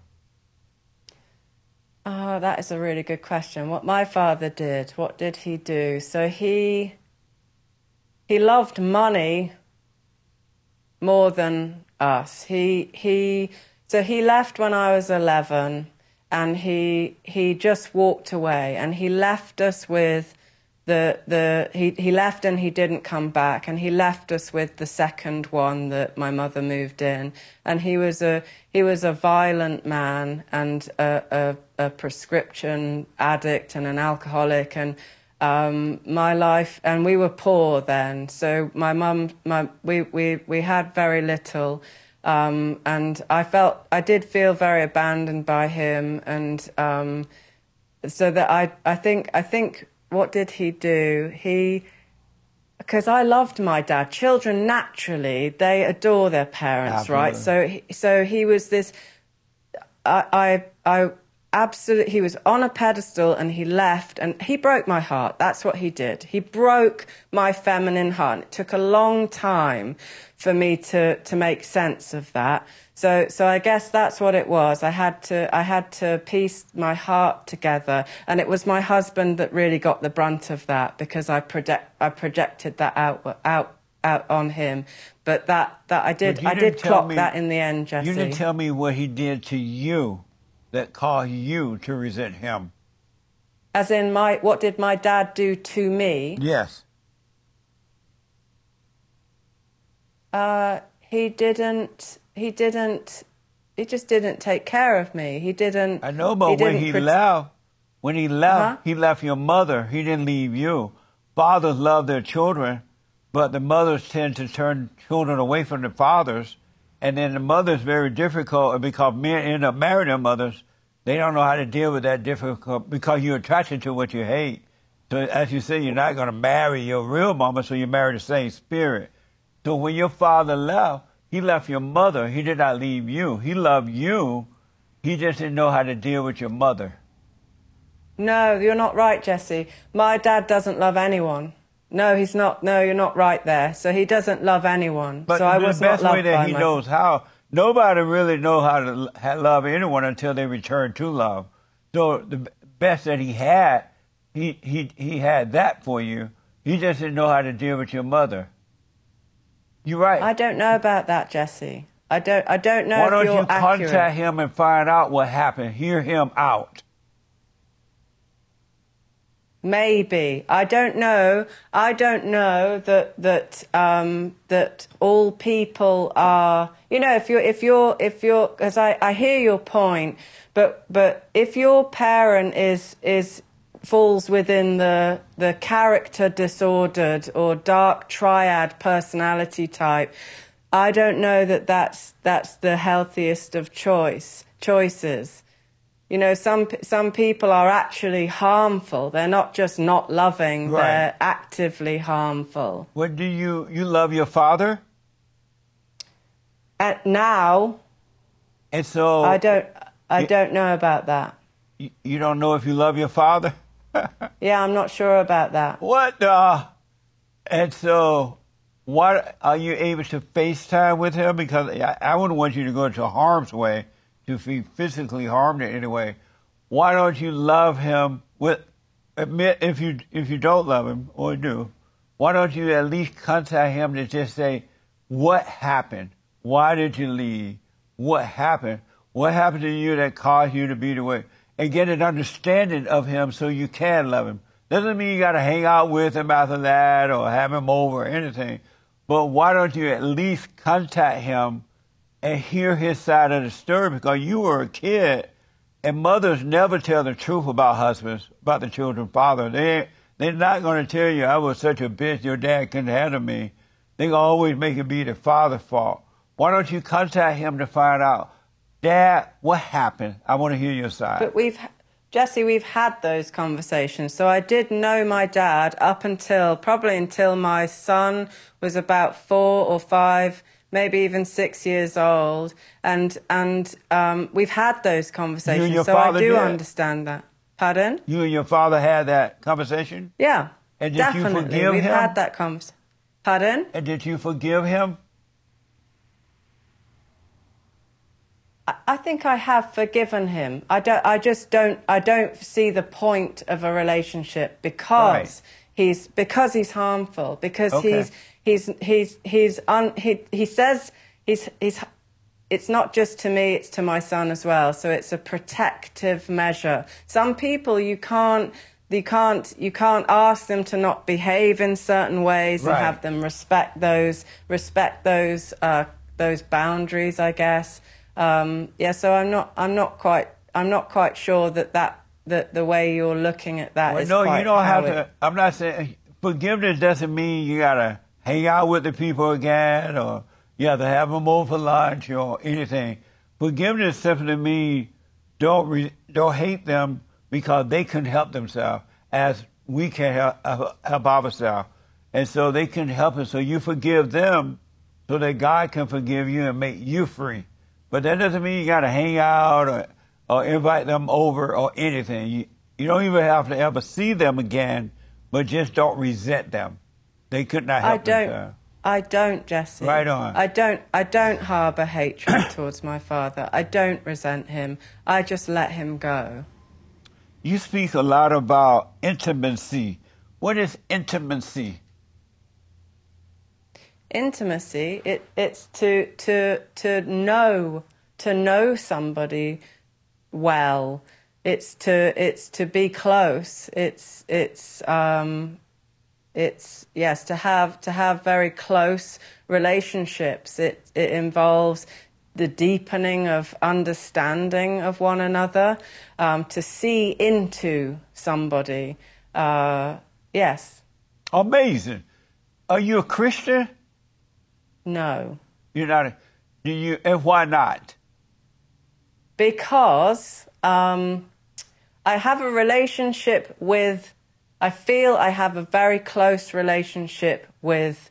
B: Oh, that is a really good question. What my father did, what did he do? So he loved money more than us. So he left when I was 11, and he just walked away, and he left us with he left and he didn't come back, and he left us with the second one that my mother moved in, and he was a violent man and a prescription addict and an alcoholic, and my life, and we were poor then, so we had very little, and I did feel very abandoned by him, and so that I think. What did he do? Because I loved my dad. Children, naturally, they adore their parents,
A: Absolutely.
B: right? So he was this, I absolutely, he was on a pedestal, and he left, and he broke my heart. That's what he did. He broke my feminine heart. It took a long time for me to make sense of that. So I guess that's what it was. I had to piece my heart together, and it was my husband that really got the brunt of that, because I projected that out on him. But that I did clock that in the end, Jesse.
A: You didn't tell me what he did to you that caused you to resent him.
B: As in, what did my dad do to me?
A: Yes.
B: He just didn't take care of me. He didn't.
A: I know, but when he left, he left your mother. He didn't leave you. Fathers love their children, but the mothers tend to turn children away from the fathers. And then the mother's very difficult, because men end up marrying their mothers. They don't know how to deal with that difficult, because you're attracted to what you hate. So as you say, you're not going to marry your real mama, so you marry the same spirit. So when your father left, he left your mother. He did not leave you. He loved you. He just didn't know how to deal with your mother.
B: No, you're not right, Jesse. My dad doesn't love anyone. No, he's not. No, you're not right there. So he doesn't love anyone.
A: But
B: so I was
A: the best
B: not loved
A: way that
B: by
A: he
B: my...
A: knows how, nobody really knows how to love anyone until they return to love. So the best that he had, he had that for you. He just didn't know how to deal with your mother. You're right.
B: I don't know about that, Jesse. I don't know if you're accurate.
A: Why don't you contact him and find out what happened? Hear him out.
B: Maybe. I don't know. I don't know that all people are. You know, if you're, because I hear your point, but if your parent falls within the character disordered or dark triad personality type, I don't know that's the healthiest of choices. You know, some people are actually harmful. They're not just not loving,
A: right.
B: They're actively harmful.
A: What do you love your father?
B: Now,
A: and so
B: I don't know about that.
A: You don't know if you love your father?
B: Yeah, I'm not sure about that.
A: What the? And so, what are you able to FaceTime with him? Because I wouldn't want you to go into harm's way, to be physically harmed in any way. Why don't you love him? Admit if you don't love him or do. Why don't you at least contact him to just say, what happened? Why did you leave? What happened? What happened to you that caused you to be the way? And get an understanding of him so you can love him. Doesn't mean you got to hang out with him after that or have him over or anything. But why don't you at least contact him and hear his side of the story? Because you were a kid, and mothers never tell the truth about husbands, about the children's father. They're not going to tell you, I was such a bitch, your dad couldn't handle me. They always make it be the father's fault. Why don't you contact him to find out, Dad, what happened? I want to hear your side.
B: But Jesse, we've had those conversations. So I did know my dad probably until my son was about 4 or 5, maybe even 6 years old. And we've had those conversations.
A: You and your
B: so
A: father
B: I do
A: did?
B: Understand that. Pardon?
A: You and your father had that conversation?
B: Yeah,
A: And did
B: definitely.
A: you forgive
B: We've
A: him?
B: had that conversation. Pardon?
A: And did you forgive him?
B: I think I have forgiven him. I don't see the point of a relationship because he's harmful, because
A: Okay.
B: he says it's not just to me, it's to my son as well. So it's a protective measure. Some people you can't ask them to not behave in certain ways and have them respect those boundaries, I guess. So I'm not quite sure that the way you're looking at that is
A: no,
B: quite
A: you don't have
B: how
A: to. I'm not saying forgiveness doesn't mean you gotta hang out with the people again, or you have to have them over for lunch or anything. Forgiveness simply means don't hate them because they couldn't help themselves as we can help ourselves, and so they can help us. So you forgive them so that God can forgive you and make you free. But that doesn't mean you gotta hang out or invite them over or anything. You don't even have to ever see them again, but just don't resent them. They could not help themselves.
B: I don't, Jesse.
A: Right on.
B: I don't harbour hatred towards my father. I don't resent him. I just let him go.
A: You speak a lot about intimacy. What is intimacy?
B: Intimacy, it's to know somebody well. It's to be close. It's to have very close relationships. It involves the deepening of understanding of one another, to see into somebody. Yes.
A: Amazing. Are you a Christian?
B: No.
A: You're not. And why not?
B: Because I have a relationship with. I feel I have a very close relationship with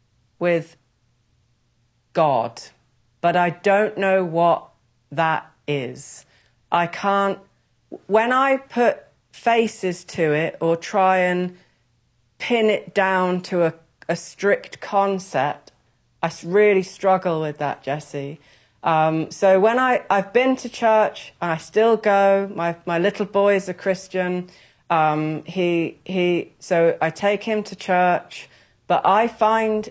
B: God, but I don't know what that is. I can't. When I put faces to it or try and pin it down to a strict concept, I really struggle with that, Jesse. So when I've been to church and I still go, my little boy is a Christian. So I take him to church, but I find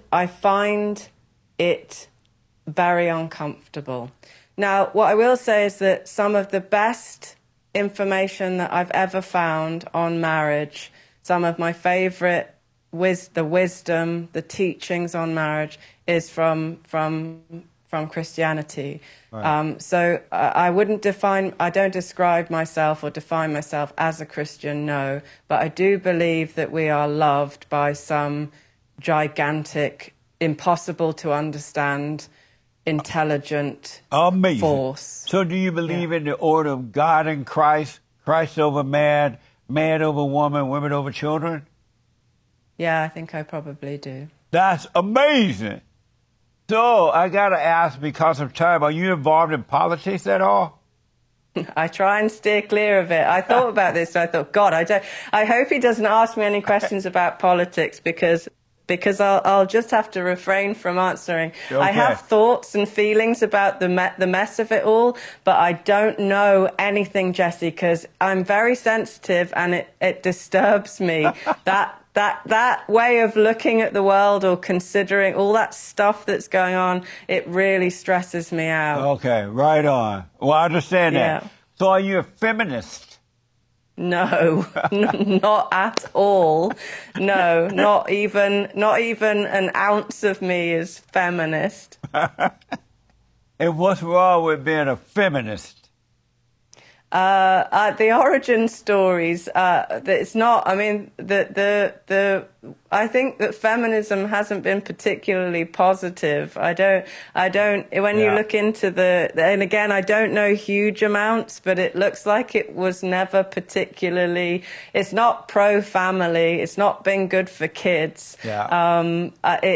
B: it very uncomfortable. Now, what I will say is that some of the best information that I've ever found on marriage, some of my favorite wisdom, the teachings on marriage is from Christianity. Right. So I don't describe myself or define myself as a Christian, no, but I do believe that we are loved by some gigantic, impossible to understand, intelligent
A: Amazing.
B: Force.
A: So do you believe in the order of God and Christ, Christ over man, man over woman, women over children?
B: Yeah, I think I probably do.
A: That's amazing. So I got to ask, because of time, are you involved in politics at all?
B: I try and steer clear of it. I thought about this. I thought, God, I hope he doesn't ask me any questions about politics because I'll just have to refrain from answering. Okay. I have thoughts and feelings about the mess of it all, but I don't know anything, Jesse, because I'm very sensitive and it disturbs me that way of looking at the world or considering all that stuff that's going on, it really stresses me out.
A: Okay, right on. Well, I understand that. So are you a feminist?
B: No, not at all. No, not even an ounce of me is feminist.
A: And what's wrong with being a feminist?
B: The origin stories. It's not. I mean, I think that feminism hasn't been particularly positive. I don't. When you look into and again, I don't know huge amounts, but it looks like it was never particularly. It's not pro-family. It's not been good for kids. Yeah.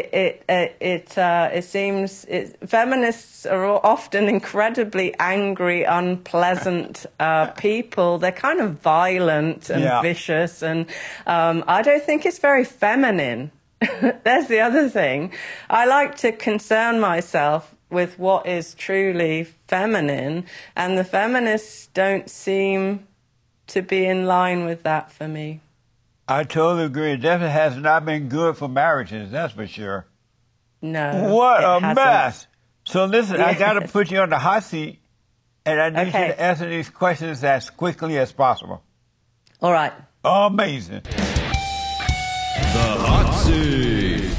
B: It seems feminists are often incredibly angry, unpleasant people. They're kind of violent and vicious, and I don't think it's very feminine. There's the other thing. I like to concern myself with what is truly feminine, and the feminists don't seem to be in line with that for me.
A: I totally agree. It definitely has not been good for marriages, that's for sure.
B: No.
A: What a mess. So listen, I got to
B: Yes.
A: put you on the hot seat, and I need you
B: Okay.
A: to answer these questions as quickly as possible.
B: All right.
A: Amazing.
C: The hot seat.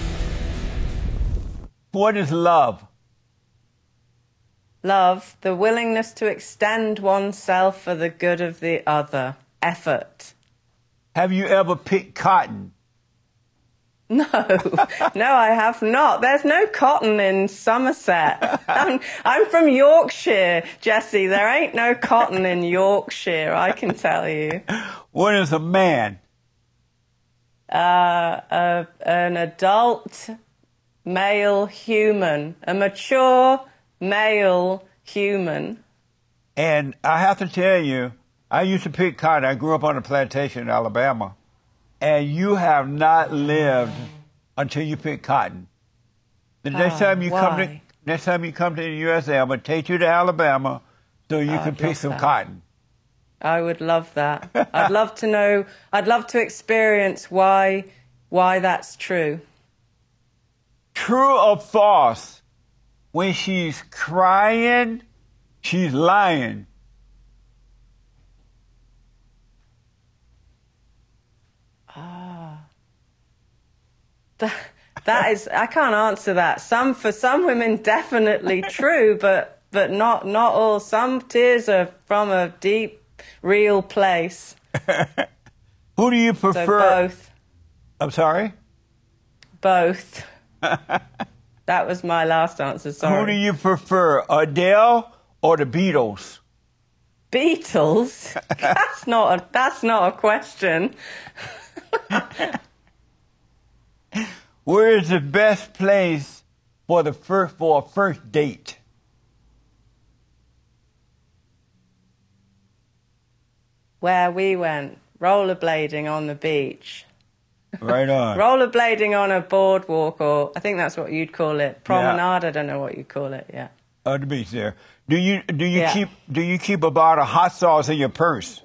A: What is love?
B: Love, the willingness to extend oneself for the good of the other. Effort.
A: Have you ever picked cotton?
B: No, no, I have not. There's no cotton in Somerset. I'm from Yorkshire, Jesse. There ain't no cotton in Yorkshire, I can tell you.
A: What is a man?
B: An adult male human, a mature male human.
A: And I have to tell you, I used to pick cotton. I grew up on a plantation in Alabama. And you have not lived until you pick cotton. The next time you come to
B: why?
A: the USA, I'm gonna take you to Alabama so you can
B: I'd
A: pick
B: love
A: some
B: that.
A: cotton.
B: I would love that. I'd love to know, I'd love to experience why that's true.
A: True or false? When she's crying, she's lying.
B: That is, I can't answer that. For some women, definitely true, but not all. Some tears are from a deep, real place.
A: Who do you
B: So
A: prefer?
B: both.
A: I'm sorry?
B: That was my last answer. Sorry.
A: Who do you prefer, Adele or the Beatles?
B: Beatles? That's not a question.
A: Where is the best place for a first date?
B: Where we went, rollerblading on the beach.
A: Right on.
B: Rollerblading on a boardwalk, or I think that's what you'd call it. Promenade, I don't know what you'd call it, yeah.
A: On the beach there. Do you
B: Yeah.
A: keep a bottle of hot sauce in your purse?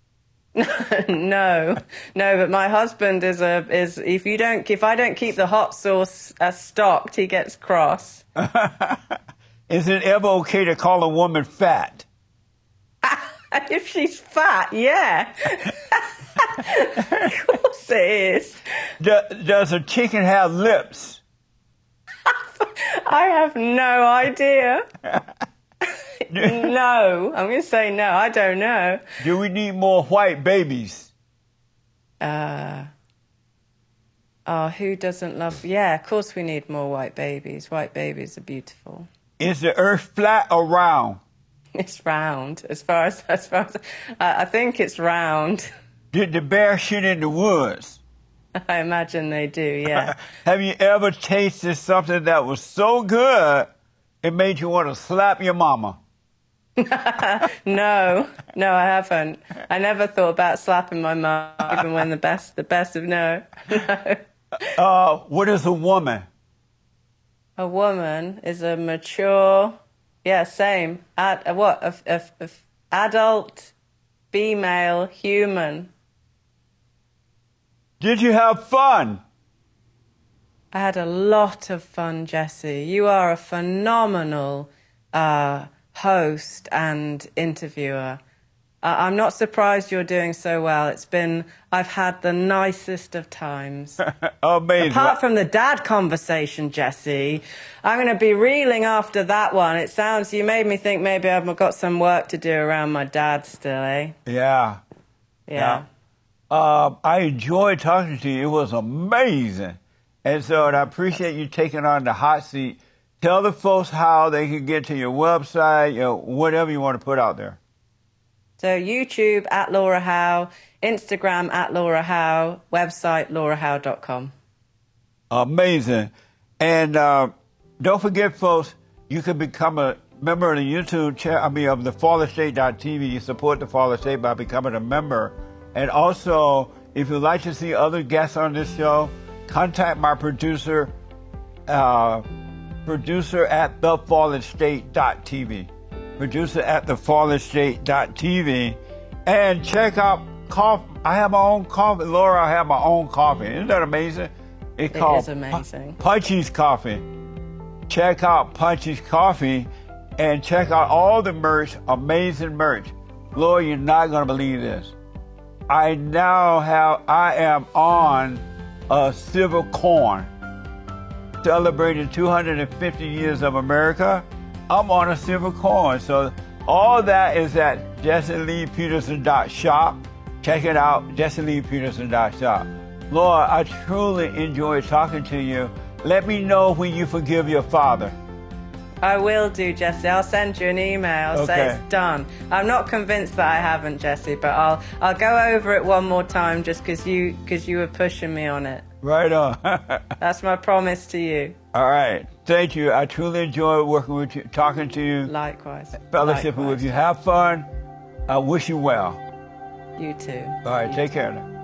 B: No, but my husband is if I don't keep the hot sauce stocked, he gets cross.
A: Is it ever okay to call a woman fat?
B: If she's fat, yeah. Of course it is.
A: Does a chicken have lips?
B: I have no idea. No, I'm going to say no. I don't know.
A: Do we need more white babies?
B: Who doesn't love? Yeah, of course we need more white babies. White babies are beautiful.
A: Is the earth flat or round?
B: It's round. As far as I think it's round.
A: Did the bear shit in the woods?
B: I imagine they do. Yeah.
A: Have you ever tasted something that was so good it made you want to slap your mama?
B: No, I haven't. I never thought about slapping my mum, even when the best of no. No.
A: What is a woman?
B: A woman is a mature, same. Adult, female, human.
A: Did you have fun?
B: I had a lot of fun, Jesse. You are a phenomenal host and interviewer. I'm not surprised you're doing so well. I've had the nicest of times.
A: Amazing.
B: Apart from the dad conversation, Jesse, I'm going to be reeling after that one. You made me think maybe I've got some work to do around my dad still, eh?
A: Yeah. I enjoyed talking to you. It was amazing. And I appreciate you taking on the hot seat. Tell the folks how they can get to your website, whatever you want to put out there.
B: So YouTube at Laura Howe, Instagram at Laura Howe, website laurahowe.com.
A: Amazing. And don't forget, folks, you can become a member of the YouTube channel, of the FallenState.tv. You support the Fallen State by becoming a member. And also, if you'd like to see other guests on this show, contact my producer at thefallenstate.tv. Producer at thefallenstate.tv. And check out coffee. I have my own coffee. Laura, I have my own coffee. Isn't that amazing? It's called
B: is amazing.
A: Punchy's Coffee. check out Punchy's Coffee and check out all the merch, amazing merch. Lord, you're not going to believe this. I am on a silver coin celebrating 250 years of America. I'm on a silver coin. So all that is at JesseLeePeterson.shop. Check it out, JesseLeePeterson.shop. Lord, I truly enjoy talking to you. Let me know when you forgive your father.
B: I will do, Jesse. I'll send you an email. Say it's done. I'm not convinced that I haven't, Jesse, but I'll go over it one more time just because you were pushing me on it.
A: Right on.
B: That's my promise to you.
A: All right. Thank you. I truly enjoy working with you, talking to you.
B: Likewise.
A: Fellowshipping with you. Have fun. I wish you well.
B: You too.
A: All right. Take care now.